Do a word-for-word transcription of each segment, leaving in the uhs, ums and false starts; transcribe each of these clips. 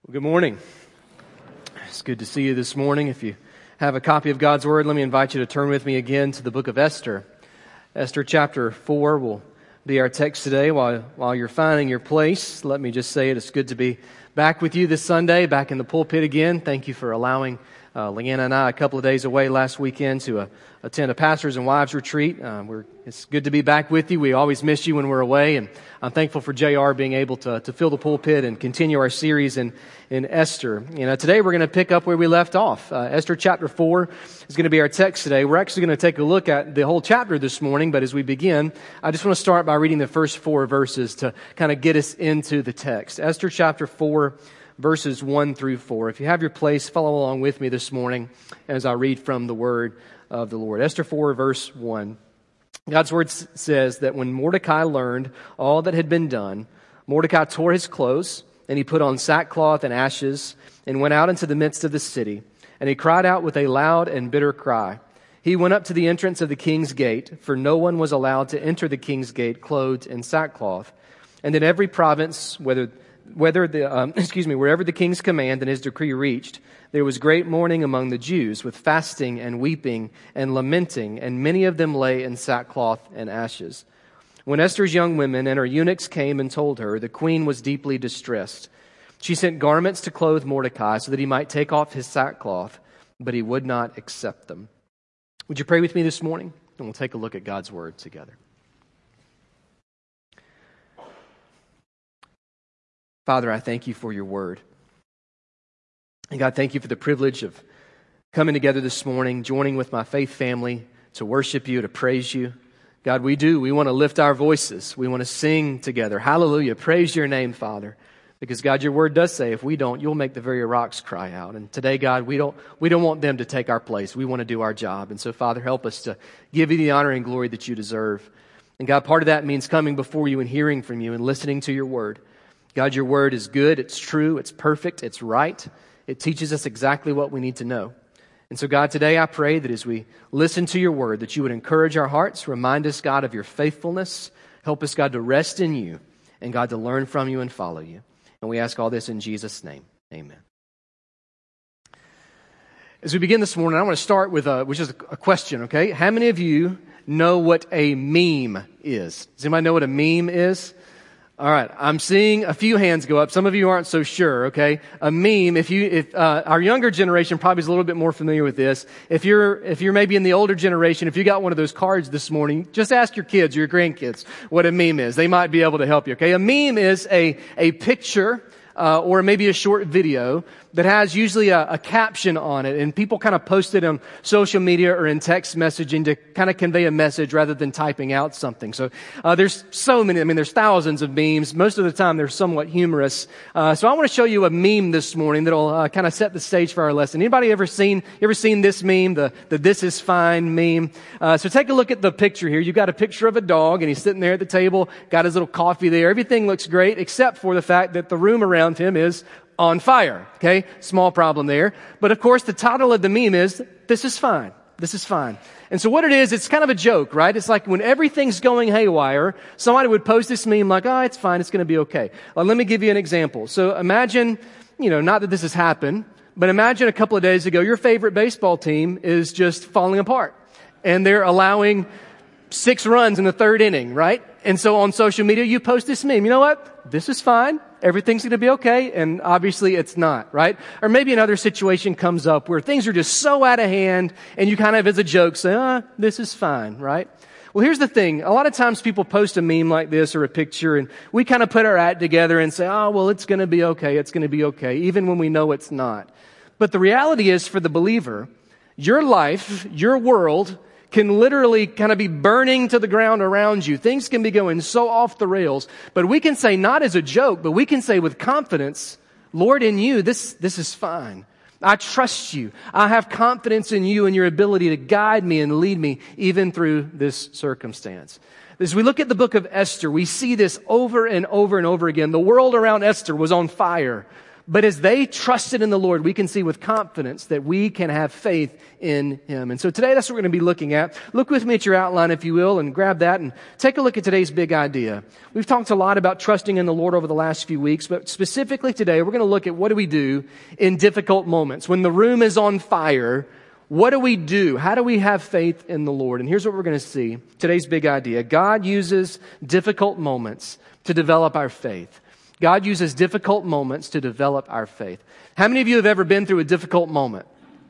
Well, good morning. It's good to see you this morning. If you have a copy of God's Word, let me invite you to turn with me again to the book of Esther. Esther chapter four will be our text today. While, while you're finding your place, let me just say it. It's good to be back with you this Sunday, back in the pulpit again. Thank you for allowing uh, Leanna and I a couple of days away last weekend to uh, attend a pastors and wives retreat. Uh, we're, it's good to be back with you. We always miss you when we're away, and I'm thankful for J R being able to, to fill the pulpit and continue our series in, in Esther. You know, today we're going to pick up where we left off. Uh, Esther chapter four is going to be our text today. We're actually going to take a look at the whole chapter this morning, but as we begin, I just want to start by reading the first four verses to kind of get us into the text. Esther chapter four, verses one through four. If you have your place, follow along with me this morning as I read from the word of the Lord. Esther four, verse one. God's word says that when Mordecai learned all that had been done, Mordecai tore his clothes, and he put on sackcloth and ashes, and went out into the midst of the city. And he cried out with a loud and bitter cry. He went up to the entrance of the king's gate, for no one was allowed to enter the king's gate clothed in sackcloth. And in every province, whether whether the um, excuse me, wherever the king's command and his decree reached, there was great mourning among the Jews, with fasting and weeping and lamenting, and many of them lay in sackcloth and ashes. When Esther's young women and her eunuchs came and told her, the queen was deeply distressed. She sent garments to clothe Mordecai so that he might take off his sackcloth, but he would not accept them. Would you pray with me this morning? And we'll take a look at God's word together. Father, I thank you for your word. And God, thank you for the privilege of coming together this morning, joining with my faith family to worship you, to praise you. God, we do. We want to lift our voices. We want to sing together. Hallelujah. Praise your name, Father. Because God, your word does say, if we don't, you'll make the very rocks cry out. And today, God, we don't we don't want them to take our place. We want to do our job. And so, Father, help us to give you the honor and glory that you deserve. And God, part of that means coming before you and hearing from you and listening to your word. God, your word is good, it's true, it's perfect, it's right. It teaches us exactly what we need to know. And so, God, today I pray that as we listen to your word, that you would encourage our hearts, remind us, God, of your faithfulness. Help us, God, to rest in you, and God, to learn from you and follow you. And we ask all this in Jesus' name. Amen. As we begin this morning, I want to start with a, which is a question, okay? How many of you know what a meme is? Does anybody know what a meme is? All right, I'm seeing a few hands go up. Some of you aren't so sure, okay? A meme, if you, if, uh, our younger generation probably is a little bit more familiar with this. If you're, if you're maybe in the older generation, if you got one of those cards this morning, just ask your kids or your grandkids what a meme is. They might be able to help you, okay? A meme is a, a picture, uh, or maybe a short video that has usually a, a caption on it, and people kind of post it on social media or in text messaging to kind of convey a message rather than typing out something. So uh, there's so many, I mean, there's thousands of memes. Most of the time they're somewhat humorous. Uh, so I want to show you a meme this morning that'll uh, kind of set the stage for our lesson. Anybody ever seen, you ever seen this meme, the, the This Is Fine meme? Uh, so take a look at the picture here. You've got a picture of a dog, and he's sitting there at the table, got his little coffee there. Everything looks great except for the fact that the room around him is on fire, okay? Small problem there. But of course, the title of the meme is, This Is Fine. This is fine. And so what it is, it's kind of a joke, right? It's like when everything's going haywire, somebody would post this meme like, oh, it's fine, it's going to be okay. Well, let me give you an example. So imagine, you know, not that this has happened, but imagine a couple of days ago, your favorite baseball team is just falling apart. And they're allowing six runs in the third inning, right? And so on social media, you post this meme. You know what? This is fine. Everything's going to be okay. And obviously it's not, right? Or maybe another situation comes up where things are just so out of hand and you kind of as a joke say, ah, this is fine, right? Well, here's the thing. A lot of times people post a meme like this or a picture and we kind of put our act together and say, oh, well, it's going to be okay. It's going to be okay, even when we know it's not. But the reality is for the believer, your life, your world can literally kind of be burning to the ground around you. Things can be going so off the rails. But we can say, not as a joke, but we can say with confidence, Lord, in you, this, this is fine. I trust you. I have confidence in you and your ability to guide me and lead me even through this circumstance. As we look at the book of Esther, we see this over and over and over again. The world around Esther was on fire. But as they trusted in the Lord, we can see with confidence that we can have faith in Him. And so today that's what we're going to be looking at. Look with me at your outline, if you will, and grab that and take a look at today's big idea. We've talked a lot about trusting in the Lord over the last few weeks, but specifically today we're going to look at what do we do in difficult moments. When the room is on fire, what do we do? How do we have faith in the Lord? And here's what we're going to see. Today's big idea. God uses difficult moments to develop our faith. God uses difficult moments to develop our faith. How many of you have ever been through a difficult moment?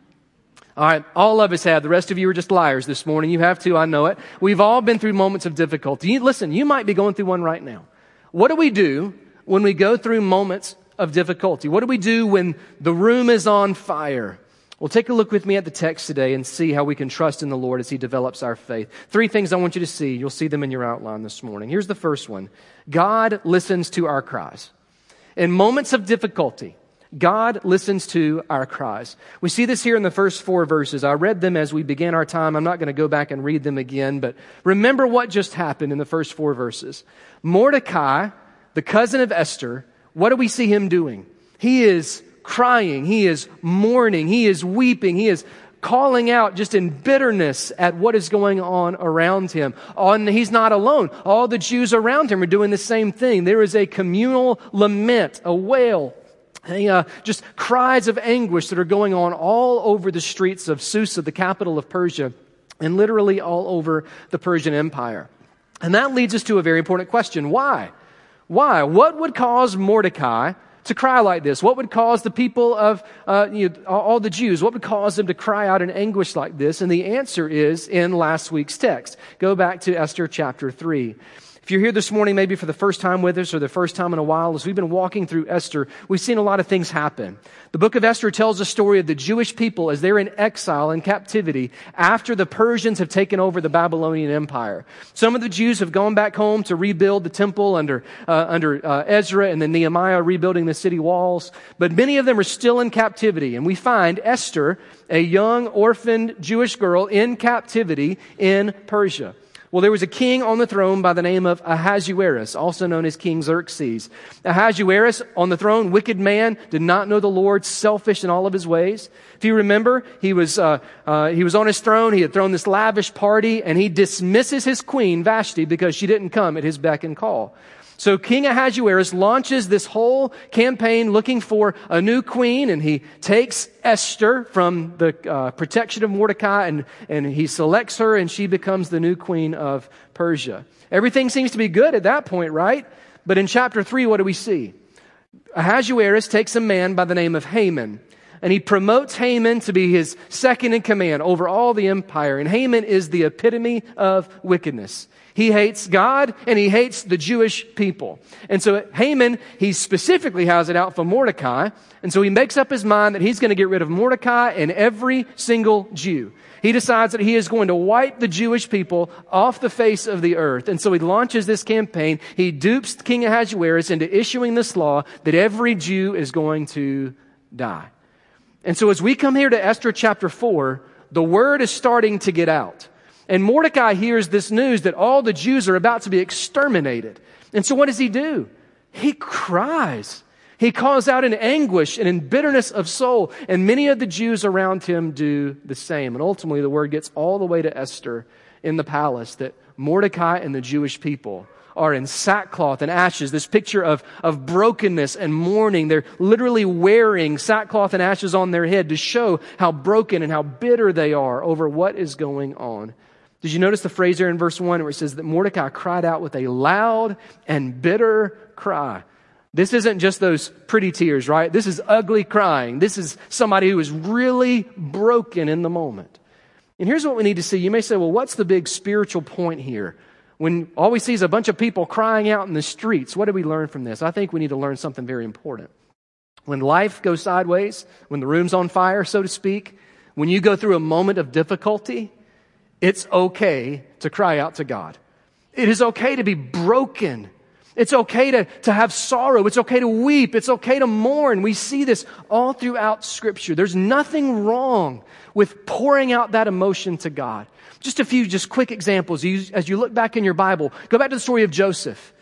All right, all of us have. The rest of you are just liars this morning. You have too, I know it. We've all been through moments of difficulty. You, listen, you might be going through one right now. What do we do when we go through moments of difficulty? What do we do when the room is on fire? Well, take a look with me at the text today and see how we can trust in the Lord as He develops our faith. Three things I want you to see. You'll see them in your outline this morning. Here's the first one. God listens to our cries. In moments of difficulty, God listens to our cries. We see this here in the first four verses. I read them as we began our time. I'm not going to go back and read them again, but remember what just happened in the first four verses. Mordecai, the cousin of Esther, what do we see him doing? He is crying. He is mourning. He is weeping. He is calling out just in bitterness at what is going on around him. And he's not alone. All the Jews around him are doing the same thing. There is a communal lament, a wail, a, uh, just cries of anguish that are going on all over the streets of Susa, the capital of Persia, and literally all over the Persian Empire. And that leads us to a very important question. Why? Why? What would cause Mordecai to cry like this? What would cause the people of, uh, you know, all the Jews, what would cause them to cry out in anguish like this? And the answer is in last week's text. Go back to Esther chapter three. If you're here this morning, maybe for the first time with us or the first time in a while, as we've been walking through Esther, we've seen a lot of things happen. The book of Esther tells the story of the Jewish people as they're in exile and captivity after the Persians have taken over the Babylonian Empire. Some of the Jews have gone back home to rebuild the temple under uh, under uh, Ezra and then Nehemiah rebuilding the city walls. But many of them are still in captivity. And we find Esther, a young orphaned Jewish girl in captivity in Persia. Well, there was a king on the throne by the name of Ahasuerus, also known as King Xerxes. Ahasuerus on the throne, wicked man, did not know the Lord, selfish in all of his ways. If you remember, he was uh, uh, he was on his throne. He had thrown this lavish party, and he dismisses his queen Vashti because she didn't come at his beck and call. So King Ahasuerus launches this whole campaign looking for a new queen, and he takes Esther from the uh, protection of Mordecai, and, and he selects her, and she becomes the new queen of Persia. Everything seems to be good at that point, right? But in chapter three, what do we see? Ahasuerus takes a man by the name of Haman, and he promotes Haman to be his second in command over all the empire. And Haman is the epitome of wickedness. He hates God and he hates the Jewish people. And so Haman, he specifically has it out for Mordecai. And so he makes up his mind that he's going to get rid of Mordecai and every single Jew. He decides that he is going to wipe the Jewish people off the face of the earth. And so he launches this campaign. He dupes King Ahasuerus into issuing this law that every Jew is going to die. And so as we come here to Esther chapter four, the word is starting to get out. And Mordecai hears this news that all the Jews are about to be exterminated. And so what does he do? He cries. He calls out in anguish and in bitterness of soul. And many of the Jews around him do the same. And ultimately the word gets all the way to Esther in the palace that Mordecai and the Jewish people are in sackcloth and ashes. This picture of, of brokenness and mourning. They're literally wearing sackcloth and ashes on their head to show how broken and how bitter they are over what is going on. Did you notice the phrase there in verse one where it says that Mordecai cried out with a loud and bitter cry? This isn't just those pretty tears, right? This is ugly crying. This is somebody who is really broken in the moment. And here's what we need to see. You may say, well, what's the big spiritual point here? When all we see is a bunch of people crying out in the streets, what do we learn from this? I think we need to learn something very important. When life goes sideways, when the room's on fire, so to speak, when you go through a moment of difficulty, it's okay to cry out to God. It is okay to be broken. It's okay to, to have sorrow. It's okay to weep. It's okay to mourn. We see this all throughout Scripture. There's nothing wrong with pouring out that emotion to God. Just a few just quick examples. As you look back in your Bible, go back to the story of Joseph.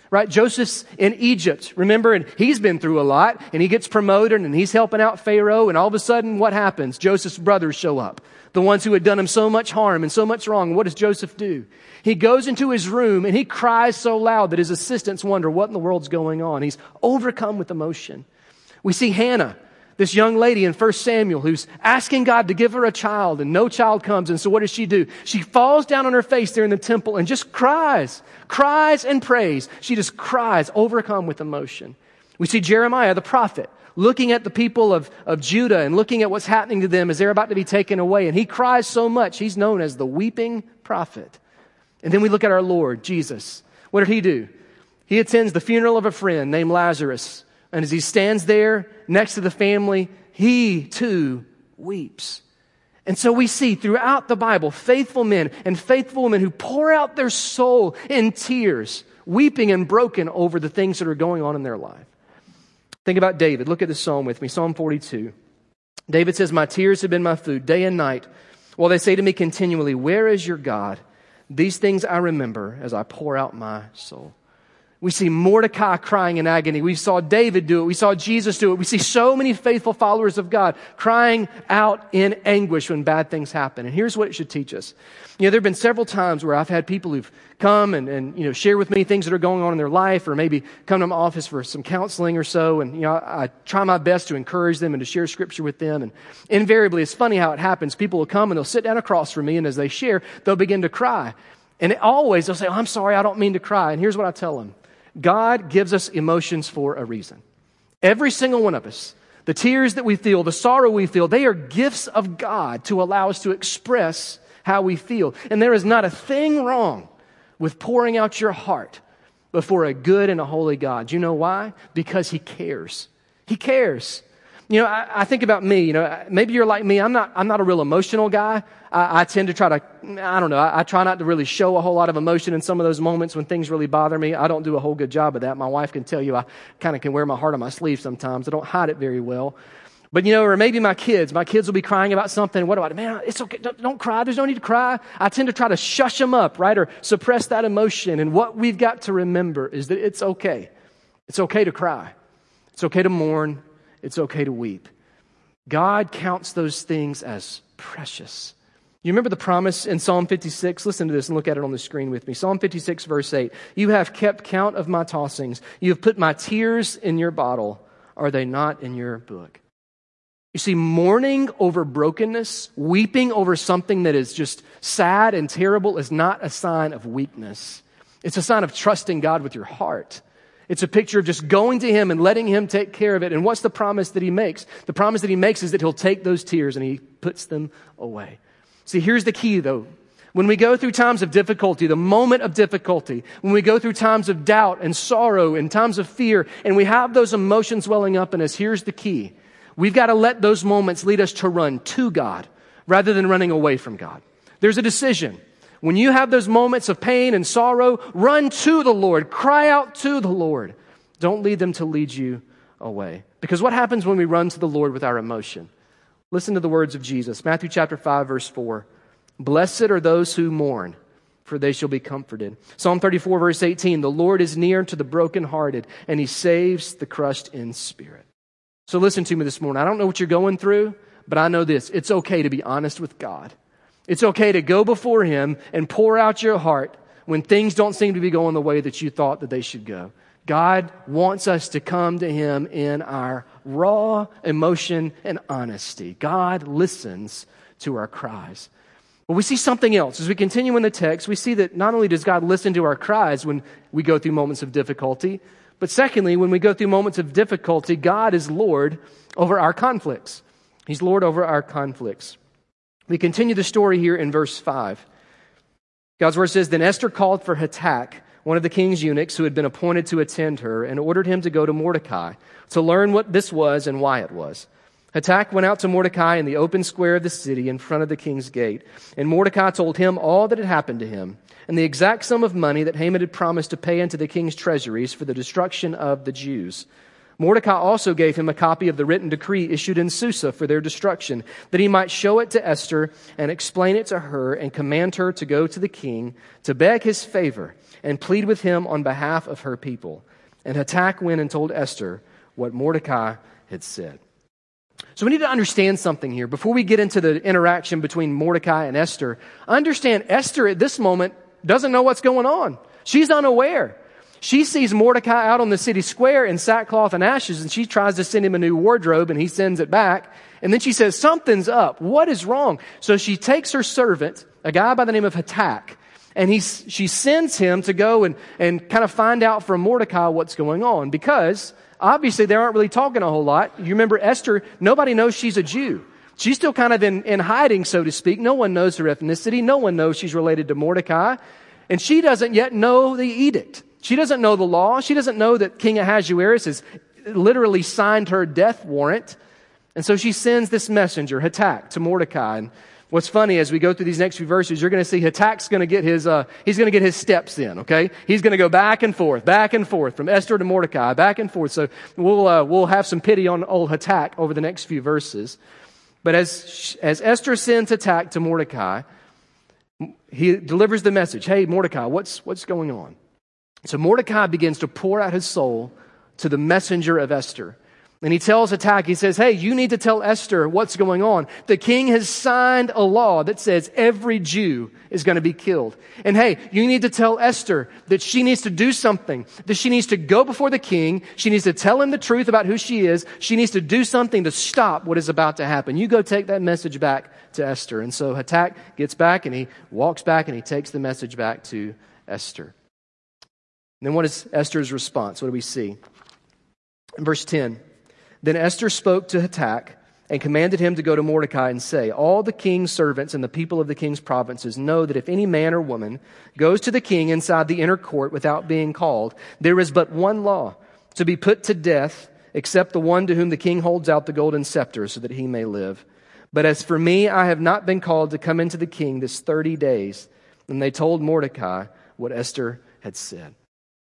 right? Joseph's in Egypt, remember, and he's been through a lot, and he gets promoted, and he's helping out Pharaoh, and all of a sudden, what happens? Joseph's brothers show up, the ones who had done him so much harm and so much wrong. What does Joseph do? He goes into his room, and he cries so loud that his assistants wonder what in the world's going on. He's overcome with emotion. We see Hannah, this young lady in First Samuel, who's asking God to give her a child, and no child comes. And so what does she do? She falls down on her face there in the temple and just cries, cries and prays. She just cries, overcome with emotion. We see Jeremiah, the prophet, looking at the people of, of Judah and looking at what's happening to them as they're about to be taken away. And he cries so much, he's known as the weeping prophet. And then we look at our Lord, Jesus. What did he do? He attends the funeral of a friend named Lazarus. And as he stands there next to the family, he too weeps. And so we see throughout the Bible faithful men and faithful women who pour out their soul in tears, weeping and broken over the things that are going on in their life. Think about David. Look at this psalm with me, Psalm forty-two. David says, "My tears have been my food day and night, while they say to me continually, 'Where is your God?' These things I remember as I pour out my soul." We see Mordecai crying in agony. We saw David do it. We saw Jesus do it. We see so many faithful followers of God crying out in anguish when bad things happen. And here's what it should teach us. You know, there have been several times where I've had people who've come and, and, you know, share with me things that are going on in their life, or maybe come to my office for some counseling or so. And, you know, I, I try my best to encourage them and to share scripture with them. And invariably, it's funny how it happens. People will come and they'll sit down across from me, and as they share, they'll begin to cry. And it always, they'll say, "Oh, I'm sorry, I don't mean to cry." And here's what I tell them. God gives us emotions for a reason. Every single one of us, the tears that we feel, the sorrow we feel, they are gifts of God to allow us to express how we feel. And there is not a thing wrong with pouring out your heart before a good and a holy God. Do you know why? Because He cares. He cares. You know, I, I think about me, you know, maybe you're like me. I'm not, I'm not a real emotional guy. I, I tend to try to, I don't know, I, I try not to really show a whole lot of emotion in some of those moments when things really bother me. I don't do a whole good job of that. My wife can tell you I kind of can wear my heart on my sleeve sometimes. I don't hide it very well. But, you know, or maybe my kids, my kids will be crying about something. What do I do? Man, it's okay. Don't, don't cry. There's no need to cry. I tend to try to shush them up, right? Or suppress that emotion. And what we've got to remember is that it's okay. It's okay to cry. It's okay to mourn. It's okay to weep. God counts those things as precious. You remember the promise in Psalm fifty-six? Listen to this and look at it on the screen with me. Psalm fifty-six, verse eight. "You have kept count of my tossings. You have put my tears in your bottle. Are they not in your book?" You see, mourning over brokenness, weeping over something that is just sad and terrible is not a sign of weakness. It's a sign of trusting God with your heart. It's a picture of just going to Him and letting Him take care of it. And what's the promise that He makes? The promise that He makes is that He'll take those tears and He puts them away. See, here's the key though. When we go through times of difficulty, the moment of difficulty, when we go through times of doubt and sorrow and times of fear, and we have those emotions welling up in us, here's the key. We've got to let those moments lead us to run to God rather than running away from God. There's a decision. When you have those moments of pain and sorrow, run to the Lord. Cry out to the Lord. Don't lead them to lead you away. Because what happens when we run to the Lord with our emotion? Listen to the words of Jesus. Matthew chapter five, verse four. "Blessed are those who mourn, for they shall be comforted." Psalm thirty-four, verse eighteen. "The Lord is near to the brokenhearted, and He saves the crushed in spirit." So listen to me this morning. I don't know what you're going through, but I know this. It's okay to be honest with God. It's okay to go before Him and pour out your heart when things don't seem to be going the way that you thought that they should go. God wants us to come to Him in our raw emotion and honesty. God listens to our cries. But we see something else. As we continue in the text, we see that not only does God listen to our cries when we go through moments of difficulty, but secondly, when we go through moments of difficulty, God is Lord over our conflicts. He's Lord over our conflicts. We continue the story here in verse five. God's word says, "Then Esther called for Hatak, one of the king's eunuchs who had been appointed to attend her, and ordered him to go to Mordecai to learn what this was and why it was. Hatak went out to Mordecai in the open square of the city in front of the king's gate, and Mordecai told him all that had happened to him, and the exact sum of money that Haman had promised to pay into the king's treasuries for the destruction of the Jews. Mordecai also gave him a copy of the written decree issued in Susa for their destruction, that he might show it to Esther and explain it to her and command her to go to the king to beg his favor and plead with him on behalf of her people. And Hatak went and told Esther what Mordecai had said. So we need to understand something here. Before we get into the interaction between Mordecai and Esther, understand Esther at this moment doesn't know what's going on. She's unaware. She sees Mordecai out on the city square in sackcloth and ashes, and she tries to send him a new wardrobe, and he sends it back. And then she says, something's up. What is wrong? So she takes her servant, a guy by the name of Hatak, and he, she sends him to go and, and kind of find out from Mordecai what's going on. Because obviously they aren't really talking a whole lot. You remember Esther, nobody knows she's a Jew. She's still kind of in, in hiding, so to speak. No one knows her ethnicity. No one knows she's related to Mordecai. And she doesn't yet know the edict. She doesn't know the law. She doesn't know that King Ahasuerus has literally signed her death warrant. And so she sends this messenger, Hatak, to Mordecai. And what's funny, as we go through these next few verses, you're going to see Hatak's going to get his, uh, he's going to get his steps in, okay? He's going to go back and forth, back and forth, from Esther to Mordecai, back and forth. So we'll, uh, we'll have some pity on old Hatak over the next few verses. But as, as Esther sends Hatak to Mordecai, he delivers the message, hey, Mordecai, what's, what's going on? So Mordecai begins to pour out his soul to the messenger of Esther. And he tells Hatak, he says, hey, you need to tell Esther what's going on. The king has signed a law that says every Jew is going to be killed. And hey, you need to tell Esther that she needs to do something, that she needs to go before the king. She needs to tell him the truth about who she is. She needs to do something to stop what is about to happen. You go take that message back to Esther. And so Hatak gets back and he walks back and he takes the message back to Esther. And then what is Esther's response? What do we see? In verse ten, then Esther spoke to Hatak and commanded him to go to Mordecai and say, all the king's servants and the people of the king's provinces know that if any man or woman goes to the king inside the inner court without being called, there is but one law, to be put to death, except the one to whom the king holds out the golden scepter so that he may live. But as for me, I have not been called to come into the king this thirty days. And they told Mordecai what Esther had said.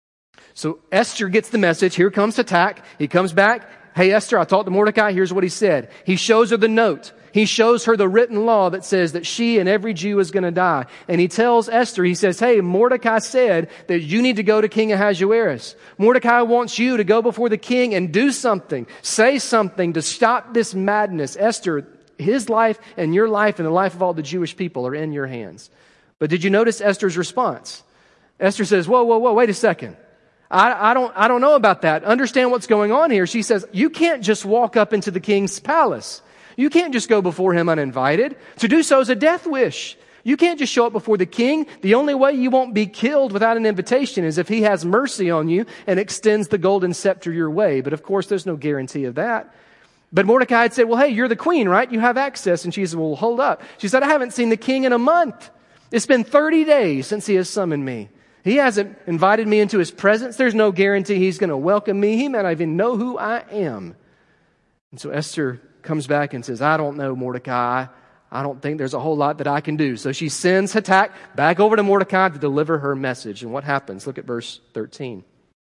So Esther gets the message. Here comes Hatak. He comes back. Hey, Esther, I talked to Mordecai. Here's what he said. He shows her the note. He shows her the written law that says that she and every Jew is going to die. And he tells Esther, he says, hey, Mordecai said that you need to go to King Ahasuerus. Mordecai wants you to go before the king and do something, say something to stop this madness. Esther, his life and your life and the life of all the Jewish people are in your hands. But did you notice Esther's response? Esther says, whoa, whoa, whoa, wait a second. I, I don't, I don't know about that. Understand what's going on here. She says, you can't just walk up into the king's palace. You can't just go before him uninvited. To do so is a death wish. You can't just show up before the king. The only way you won't be killed without an invitation is if he has mercy on you and extends the golden scepter your way. But of course, there's no guarantee of that. But Mordecai had said, well, hey, you're the queen, right? You have access. And she said, well, hold up. She said, I haven't seen the king in a month. It's been thirty days since he has summoned me. He hasn't invited me into his presence. There's no guarantee he's going to welcome me. He may not even know who I am. And so Esther comes back and says, I don't know, Mordecai. I don't think there's a whole lot that I can do. So she sends Hatak back over to Mordecai to deliver her message. And what happens? Look at verse thirteen.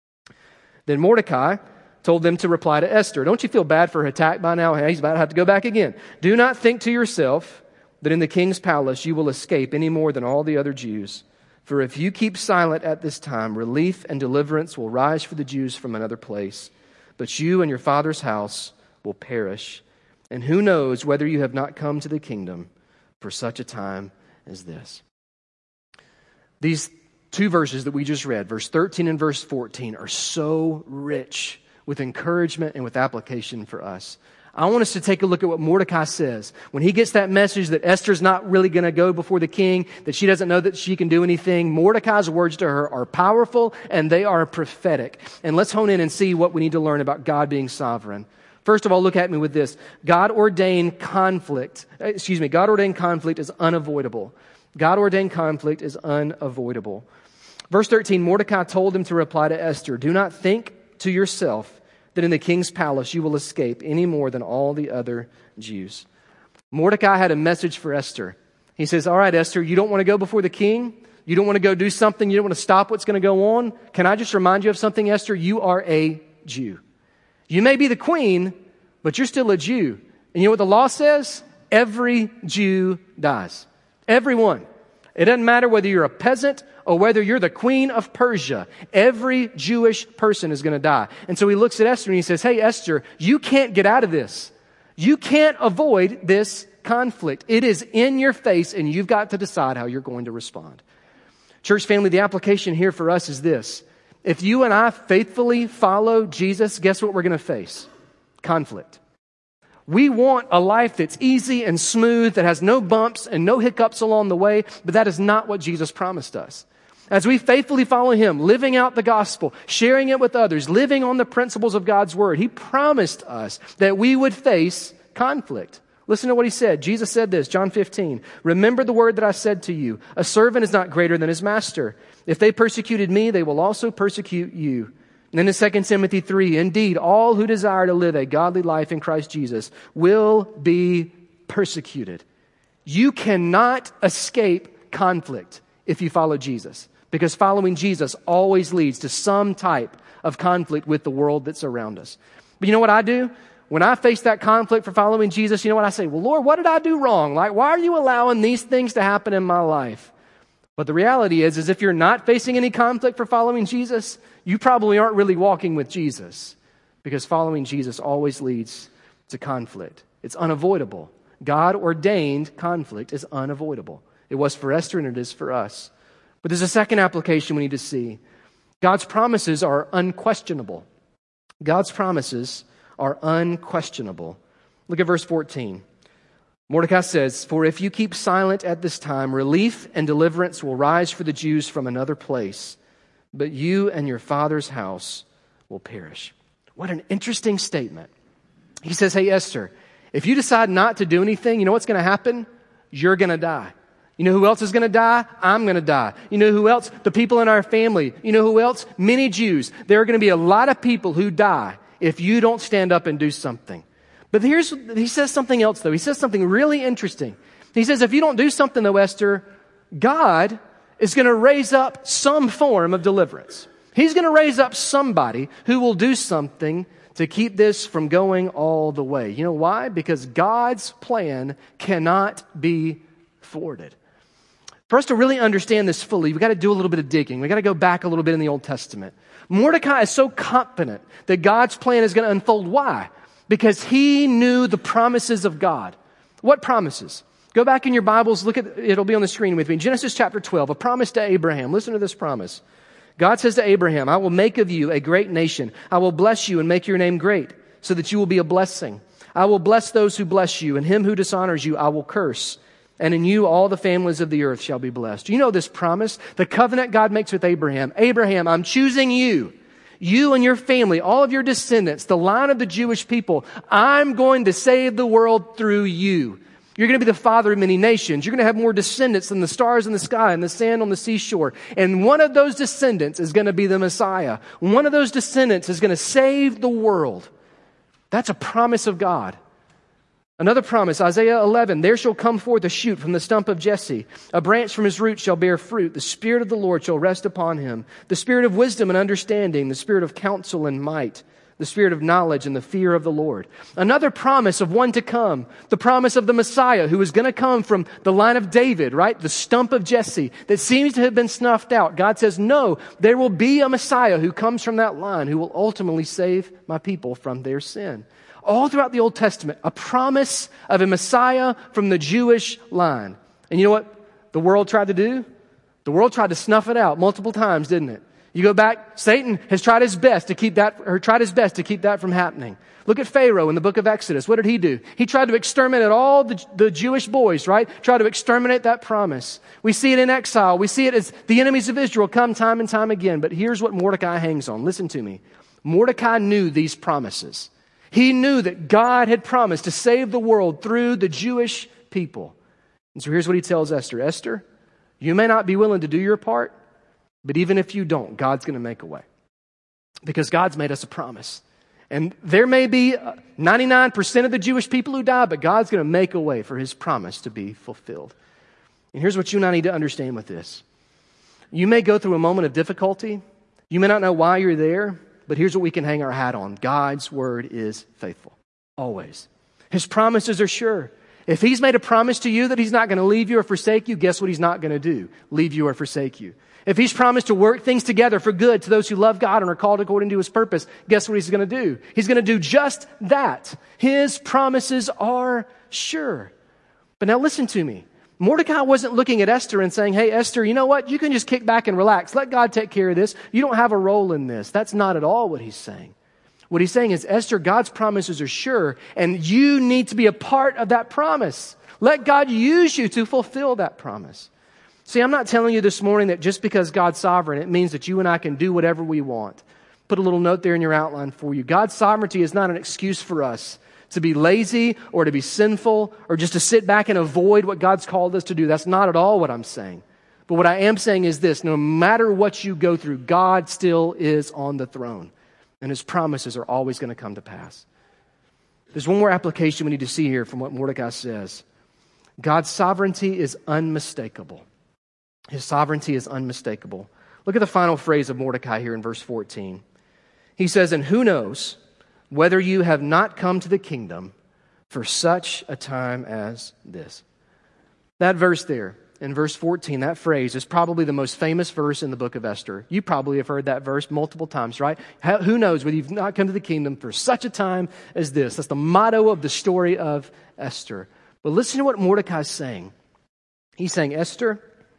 Then Mordecai told them to reply to Esther. Don't you feel bad for Hatak by now? He's about to have to go back again. Do not think to yourself that in the king's palace you will escape any more than all the other Jews. For if you keep silent at this time, relief and deliverance will rise for the Jews from another place. But you and your father's house will perish. And who knows whether you have not come to the kingdom for such a time as this. These two verses that we just read, verse thirteen and verse fourteen, are so rich with encouragement and with application for us. I want us to take a look at what Mordecai says. When he gets that message that Esther's not really going to go before the king, that she doesn't know that she can do anything, Mordecai's words to her are powerful and they are prophetic. And let's hone in and see what we need to learn about God being sovereign. First of all, look at me with this. God-ordained conflict, excuse me, God-ordained conflict is unavoidable. God-ordained conflict is unavoidable. Verse thirteen, Mordecai told him to reply to Esther, do not think to yourself that in the king's palace you will escape any more than all the other Jews. Mordecai had a message for Esther. He says, all right, Esther, you don't want to go before the king? You don't want to go do something? You don't want to stop what's going to go on? Can I just remind you of something, Esther? You are a Jew. You may be the queen, but you're still a Jew. And you know what the law says? Every Jew dies. Everyone. It doesn't matter whether you're a peasant or whether you're the queen of Persia. Every Jewish person is going to die. And so he looks at Esther and he says, hey, Esther, you can't get out of this. You can't avoid this conflict. It is in your face, and you've got to decide how you're going to respond. Church family, the application here for us is this. If you and I faithfully follow Jesus, guess what we're going to face? Conflict. We want a life that's easy and smooth, that has no bumps and no hiccups along the way, but that is not what Jesus promised us. As we faithfully follow Him, living out the gospel, sharing it with others, living on the principles of God's Word, He promised us that we would face conflict. Listen to what He said. Jesus said this, John fifteen, remember the word that I said to you, a servant is not greater than his master. If they persecuted me, they will also persecute you. And then in Second Timothy three, indeed, all who desire to live a godly life in Christ Jesus will be persecuted. You cannot escape conflict if you follow Jesus, because following Jesus always leads to some type of conflict with the world that's around us. But you know what I do? When I face that conflict for following Jesus, you know what I say? Well, Lord, what did I do wrong? Like, why are you allowing these things to happen in my life? But the reality is, is if you're not facing any conflict for following Jesus, you probably aren't really walking with Jesus, because following Jesus always leads to conflict. It's unavoidable. God ordained conflict is unavoidable. It was for Esther and it is for us. But there's a second application we need to see. God's promises are unquestionable. God's promises are unquestionable. Look at verse fourteen. Mordecai says, for if you keep silent at this time, relief and deliverance will rise for the Jews from another place, but you and your father's house will perish. What an interesting statement. He says, hey, Esther, if you decide not to do anything, you know what's going to happen? You're going to die. You know who else is going to die? I'm going to die. You know who else? The people in our family. You know who else? Many Jews. There are going to be a lot of people who die if you don't stand up and do something. But here's, he says something else though. He says something really interesting. He says, if you don't do something though, Esther, God is going to raise up some form of deliverance. He's going to raise up somebody who will do something to keep this from going all the way. You know why? Because God's plan cannot be thwarted. For us to really understand this fully, we've got to do a little bit of digging. We've got to go back a little bit in the Old Testament. Mordecai is so confident that God's plan is going to unfold. Why? Because he knew the promises of God. What promises? Go back in your Bibles, look at, it'll be on the screen with me. Genesis chapter twelve, a promise to Abraham. Listen to this promise. God says to Abraham, I will make of you a great nation. I will bless you and make your name great, so that you will be a blessing. I will bless those who bless you, and him who dishonors you I will curse. And in you all the families of the earth shall be blessed. You know this promise, the covenant God makes with Abraham. Abraham, I'm choosing you. You and your family, all of your descendants, the line of the Jewish people. I'm going to save the world through you. You're going to be the father of many nations. You're going to have more descendants than the stars in the sky and the sand on the seashore. And one of those descendants is going to be the Messiah. One of those descendants is going to save the world. That's a promise of God. Another promise, Isaiah eleven, there shall come forth a shoot from the stump of Jesse. A branch from his root shall bear fruit. The Spirit of the Lord shall rest upon him. The Spirit of wisdom and understanding, the Spirit of counsel and might, the Spirit of knowledge and the fear of the Lord. Another promise of one to come, the promise of the Messiah who is going to come from the line of David, right? The stump of Jesse that seems to have been snuffed out. God says, no, there will be a Messiah who comes from that line who will ultimately save my people from their sin. All throughout the Old Testament, a promise of a Messiah from the Jewish line. And you know what the world tried to do? The world tried to snuff it out multiple times, didn't it? You go back, Satan has tried his best to keep that, or tried his best to keep that from happening. Look at Pharaoh in the book of Exodus. What did he do? He tried to exterminate all the, the Jewish boys, right? Tried to exterminate that promise. We see it in exile. We see it as the enemies of Israel come time and time again. But here's what Mordecai hangs on. Listen to me. Mordecai knew these promises. He knew that God had promised to save the world through the Jewish people. And so here's what he tells Esther. Esther, you may not be willing to do your part, but even if you don't, God's going to make a way. Because God's made us a promise. And there may be ninety-nine percent of the Jewish people who die, but God's going to make a way for his promise to be fulfilled. And here's what you and I need to understand with this. You may go through a moment of difficulty. You may not know why you're there. But here's what we can hang our hat on. God's word is faithful. Always. His promises are sure. If he's made a promise to you that he's not going to leave you or forsake you, guess what he's not going to do? Leave you or forsake you. If he's promised to work things together for good to those who love God and are called according to his purpose, guess what he's going to do? He's going to do just that. His promises are sure. But now listen to me. Mordecai wasn't looking at Esther and saying, hey, Esther, you know what? You can just kick back and relax. Let God take care of this. You don't have a role in this. That's not at all what he's saying. What he's saying is, Esther, God's promises are sure, and you need to be a part of that promise. Let God use you to fulfill that promise. See, I'm not telling you this morning that just because God's sovereign, it means that you and I can do whatever we want. Put a little note there in your outline for you. God's sovereignty is not an excuse for us to be lazy or to be sinful or just to sit back and avoid what God's called us to do. That's not at all what I'm saying. But what I am saying is this: no matter what you go through, God still is on the throne, and his promises are always going to come to pass. There's one more application we need to see here from what Mordecai says. God's sovereignty is unmistakable. His sovereignty is unmistakable. Look at the final phrase of Mordecai here in verse fourteen. He says, and who knows whether you have not come to the kingdom for such a time as this. That verse there, in verse fourteen, that phrase is probably the most famous verse in the book of Esther. You probably have heard that verse multiple times, right? How, who knows whether you've not come to the kingdom for such a time as this. That's the motto of the story of Esther. But listen to what Mordecai's saying. He's saying, Esther,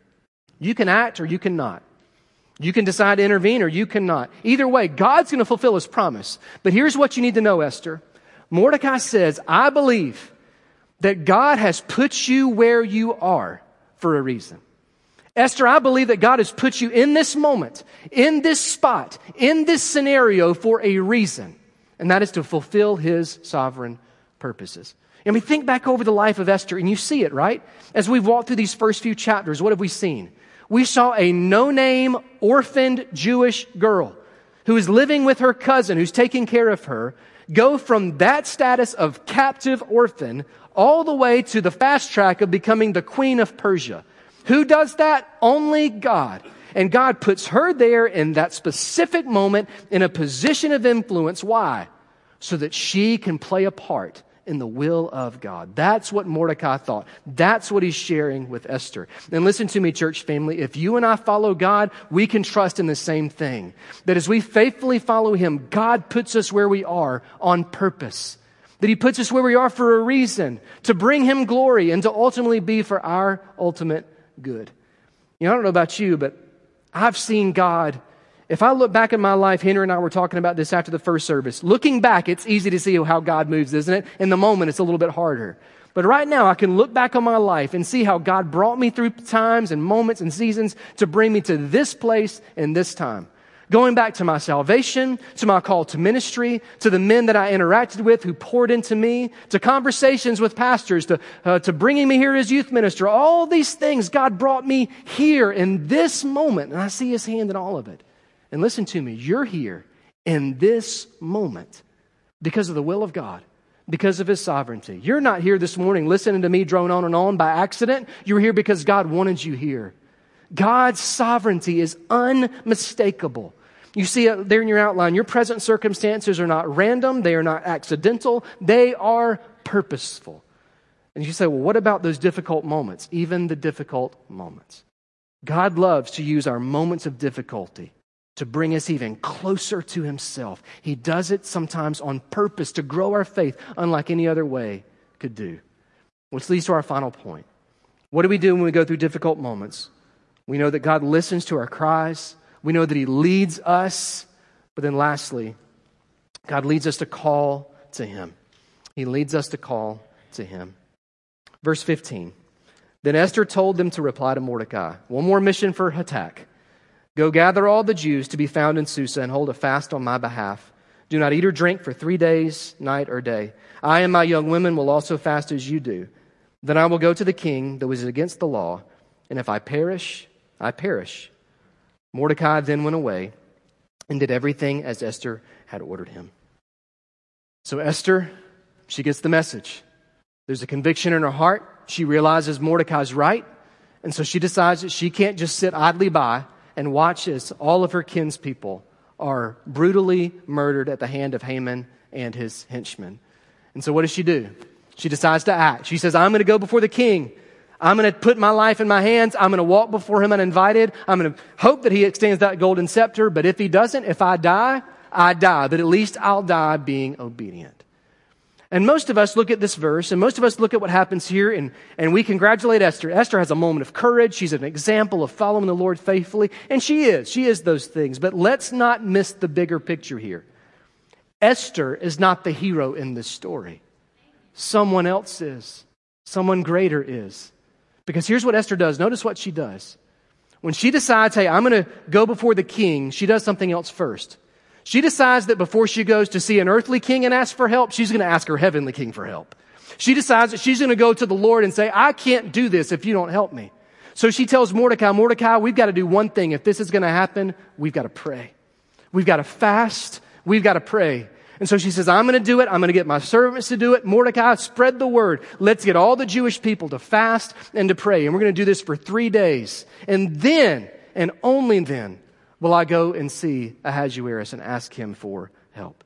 you can act or you cannot. You can decide to intervene or you cannot. Either way, God's going to fulfill his promise. But here's what you need to know, Esther. Mordecai says, I believe that God has put you where you are for a reason. Esther, I believe that God has put you in this moment, in this spot, in this scenario for a reason. And that is to fulfill his sovereign purposes. And we think back over the life of Esther and you see it, right? As we've walked through these first few chapters, what have we seen? We saw a no-name, orphaned Jewish girl who is living with her cousin, who's taking care of her, go from that status of captive orphan all the way to the fast track of becoming the queen of Persia. Who does that? Only God. And God puts her there in that specific moment in a position of influence. Why? So that she can play a part in the will of God. That's what Mordecai thought. That's what he's sharing with Esther. And listen to me, church family. If you and I follow God, we can trust in the same thing. That as we faithfully follow him, God puts us where we are on purpose. That he puts us where we are for a reason. To bring him glory and to ultimately be for our ultimate good. You know, I don't know about you, but I've seen God. If I look back at my life, Henry and I were talking about this after the first service. Looking back, it's easy to see how God moves, isn't it? In the moment, it's a little bit harder. But right now, I can look back on my life and see how God brought me through times and moments and seasons to bring me to this place and this time. Going back to my salvation, to my call to ministry, to the men that I interacted with who poured into me, to conversations with pastors, to, uh, to bringing me here as youth minister. All these things, God brought me here in this moment, and I see his hand in all of it. And listen to me, you're here in this moment because of the will of God, because of his sovereignty. You're not here this morning listening to me drone on and on by accident. You're here because God wanted you here. God's sovereignty is unmistakable. You see it there in your outline. Your present circumstances are not random. They are not accidental. They are purposeful. And you say, well, what about those difficult moments? Even the difficult moments. God loves to use our moments of difficulty to bring us even closer to himself. He does it sometimes on purpose to grow our faith unlike any other way could do. Which leads to our final point. What do we do when we go through difficult moments? We know that God listens to our cries. We know that he leads us. But then lastly, God leads us to call to him. He leads us to call to him. Verse fifteen. Then Esther told them to reply to Mordecai. One more mission for Hatak. Go gather all the Jews to be found in Susa and hold a fast on my behalf. Do not eat or drink for three days, night or day. I and my young women will also fast as you do. Then I will go to the king, though it is against the law. And if I perish, I perish. Mordecai then went away and did everything as Esther had ordered him. So Esther, she gets the message. There's a conviction in her heart. She realizes Mordecai's right. And so she decides that she can't just sit idly by and watch as all of her kinspeople are brutally murdered at the hand of Haman and his henchmen. And so what does she do? She decides to act. She says, I'm going to go before the king. I'm going to put my life in my hands. I'm going to walk before him uninvited. I'm going to hope that he extends that golden scepter. But if he doesn't, if I die, I die. But at least I'll die being obedient. And most of us look at this verse, and most of us look at what happens here, and, and we congratulate Esther. Esther has a moment of courage. She's an example of following the Lord faithfully. And she is. She is those things. But let's not miss the bigger picture here. Esther is not the hero in this story. Someone else is. Someone greater is. Because here's what Esther does. Notice what she does. When she decides, hey, I'm going to go before the king, she does something else first. She decides that before she goes to see an earthly king and ask for help, she's going to ask her heavenly king for help. She decides that she's going to go to the Lord and say, I can't do this if you don't help me. So she tells Mordecai, Mordecai, we've got to do one thing. If this is going to happen, we've got to pray. We've got to fast. We've got to pray. And so she says, I'm going to do it. I'm going to get my servants to do it. Mordecai, spread the word. Let's get all the Jewish people to fast and to pray. And we're going to do this for three days. And then, and only then, will I go and see Ahasuerus and ask him for help.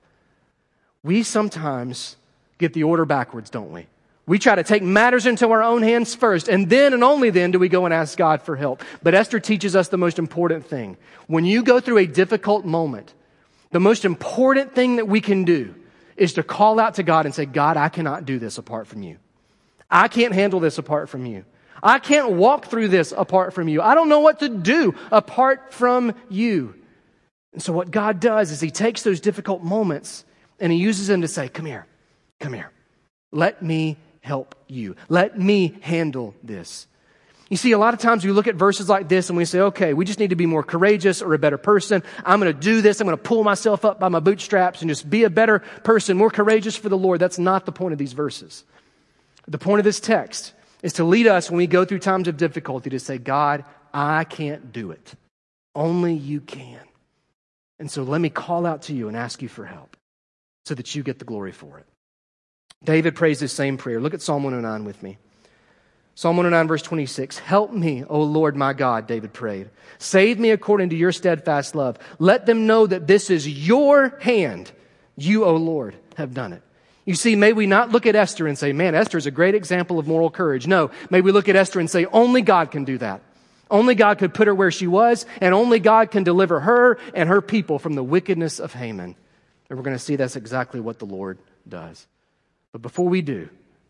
We sometimes get the order backwards, don't we? We try to take matters into our own hands first, and then and only then do we go and ask God for help. But Esther teaches us the most important thing. When you go through a difficult moment, the most important thing that we can do is to call out to God and say, God, I cannot do this apart from you. I can't handle this apart from you. I can't walk through this apart from you. I don't know what to do apart from you. And so what God does is he takes those difficult moments and he uses them to say, come here, come here. Let me help you. Let me handle this. You see, a lot of times we look at verses like this and we say, okay, we just need to be more courageous or a better person. I'm going to do this. I'm going to pull myself up by my bootstraps and just be a better person, more courageous for the Lord. That's not the point of these verses. The point of this text is to lead us when we go through times of difficulty to say, God, I can't do it. Only you can. And so let me call out to you and ask you for help so that you get the glory for it. David prays this same prayer. Look at Psalm one oh nine with me. Psalm one oh nine, verse twenty-six. Help me, O Lord my God, David prayed. Save me according to your steadfast love. Let them know that this is your hand. You, O Lord, have done it. You see, may we not look at Esther and say, man, Esther is a great example of moral courage. No, may we look at Esther and say, only God can do that. Only God could put her where she was, and only God can deliver her and her people from the wickedness of Haman. And we're going to see that's exactly what the Lord does. But before we do,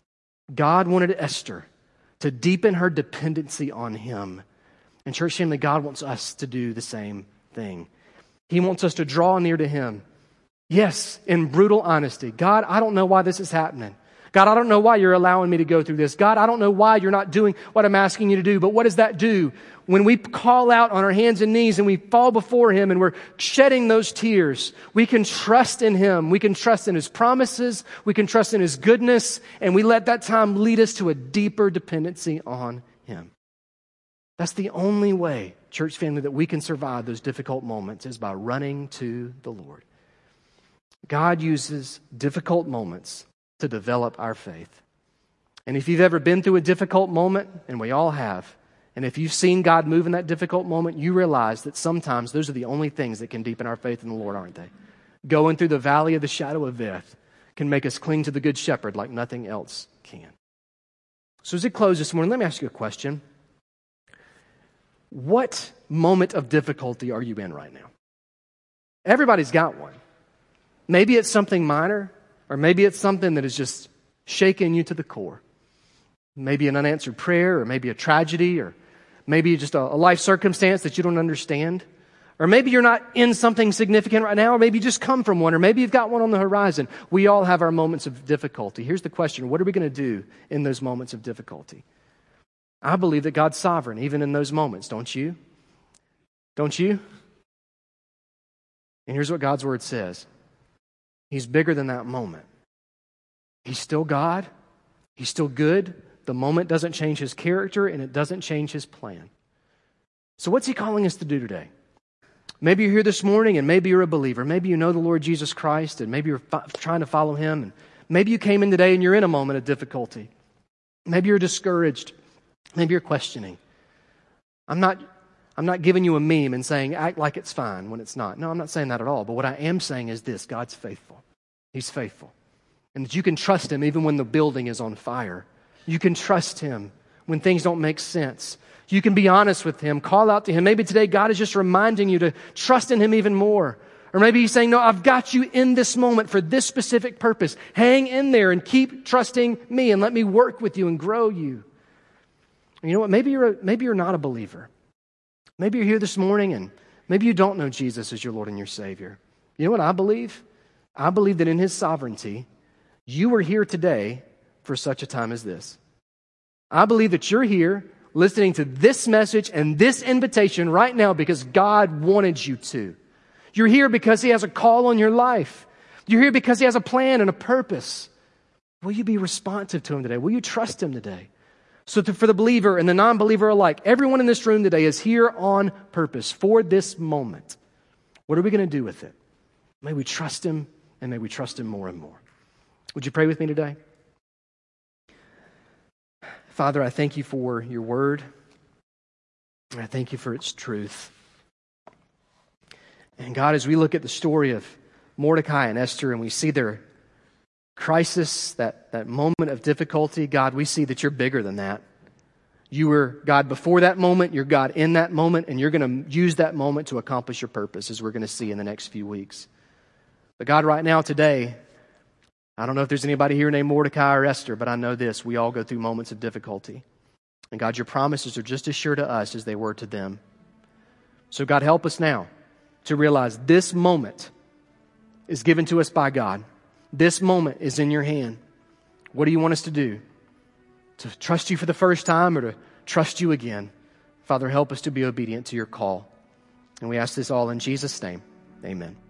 God wanted Esther to deepen her dependency on him. And church family, God wants us to do the same thing. He wants us to draw near to him. Yes, in brutal honesty. God, I don't know why this is happening. God, I don't know why you're allowing me to go through this. God, I don't know why you're not doing what I'm asking you to do. But what does that do? When we call out on our hands and knees and we fall before him and we're shedding those tears, we can trust in him. We can trust in his promises. We can trust in his goodness. And we let that time lead us to a deeper dependency on him. That's the only way, church family, that we can survive those difficult moments is by running to the Lord. God uses difficult moments to develop our faith. And if you've ever been through a difficult moment, and we all have, and if you've seen God move in that difficult moment, you realize that sometimes those are the only things that can deepen our faith in the Lord, aren't they? Going through the valley of the shadow of death can make us cling to the good shepherd like nothing else can. So as we close this morning, let me ask you a question. What moment of difficulty are you in right now? Everybody's got one. Maybe it's something minor, or maybe it's something that is just shaking you to the core. Maybe an unanswered prayer, or maybe a tragedy, or maybe just a, a life circumstance that you don't understand. Or maybe you're not in something significant right now, or maybe you just come from one, or maybe you've got one on the horizon. We all have our moments of difficulty. Here's the question: what are we going to do in those moments of difficulty? I believe that God's sovereign, even in those moments, don't you? Don't you? And here's what God's word says. He's bigger than that moment. He's still God. He's still good. The moment doesn't change his character, and it doesn't change his plan. So what's he calling us to do today? Maybe you're here this morning, and maybe you're a believer. Maybe you know the Lord Jesus Christ, and maybe you're fi- trying to follow him. And maybe you came in today, and you're in a moment of difficulty. Maybe you're discouraged. Maybe you're questioning. I'm not, I'm not giving you a meme and saying, act like it's fine when it's not. No, I'm not saying that at all. But what I am saying is this: God's faithful. He's faithful. And that you can trust Him even when the building is on fire. You can trust Him when things don't make sense. You can be honest with Him, call out to Him. Maybe today God is just reminding you to trust in Him even more. Or maybe He's saying, no, I've got you in this moment for this specific purpose. Hang in there and keep trusting me and let me work with you and grow you. And you know what? Maybe you're, a, maybe you're not a believer. Maybe you're here this morning and maybe you don't know Jesus as your Lord and your Savior. You know what I believe? I believe that in His sovereignty, you are here today for such a time as this. I believe that you're here listening to this message and this invitation right now because God wanted you to. You're here because He has a call on your life. You're here because He has a plan and a purpose. Will you be responsive to Him today? Will you trust Him today? So to, for the believer and the non-believer alike, everyone in this room today is here on purpose for this moment. What are we going to do with it? May we trust Him, and may we trust Him more and more. Would you pray with me today? Father, I thank You for Your word. I thank You for its truth. And God, as we look at the story of Mordecai and Esther and we see their crisis, that, that moment of difficulty, God, we see that You're bigger than that. You were God before that moment, You're God in that moment, and You're going to use that moment to accomplish Your purpose, as we're going to see in the next few weeks. But God, right now, today, I don't know if there's anybody here named Mordecai or Esther, but I know this: we all go through moments of difficulty. And God, Your promises are just as sure to us as they were to them. So God, help us now to realize this moment is given to us by God. This moment is in Your hand. What do You want us to do? To trust You for the first time or to trust You again? Father, help us to be obedient to Your call. And we ask this all in Jesus' name. Amen.